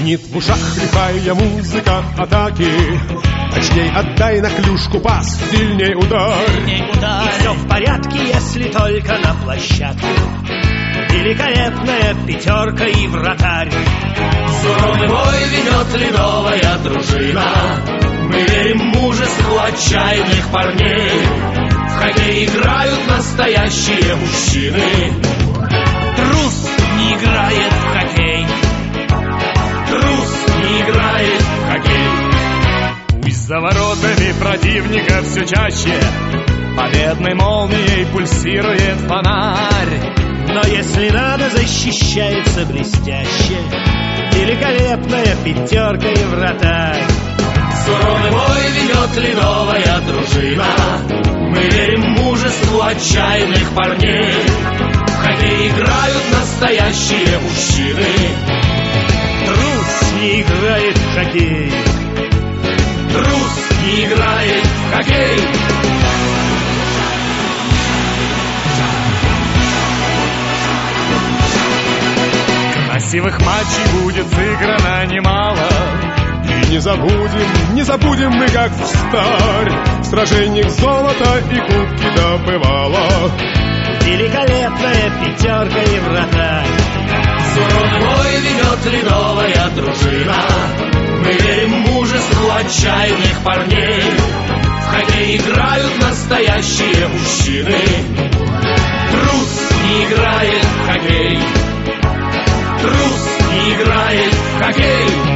Звенит в ушах лихая музыка атаки. Точней отдай на клюшку пас, сильней удар. И все в порядке, если только на площадке великолепная пятерка и вратарь. Суровый бой ведет ледовая дружина. Мы верим мужеству отчаянных парней. В хоккей играют настоящие мужчины. Трус не играет в хоккей. Трус не играет в хоккей. Пусть за воротами противника все чаще победной молнией пульсирует фонарь. Но если надо, защищается блестяще великолепная пятерка и вратарь. Суровый бой ведет ледовая дружина. Мы верим мужеству отчаянных парней. В хоккей играют настоящие мужчины. Трус не играет в хоккей. Трус не играет в хоккей. Красивых матчей будет сыграно немало. И не забудем мы, как встарь, в сражениях золото и кубки добывала великолепная пятерка и вратарь. Суровый бой ведет ледовая дружина. Мы верим мужеству отчаянных парней. В хоккей играют настоящие мужчины. Трус не играет в хоккей. Трус не играет в хоккей.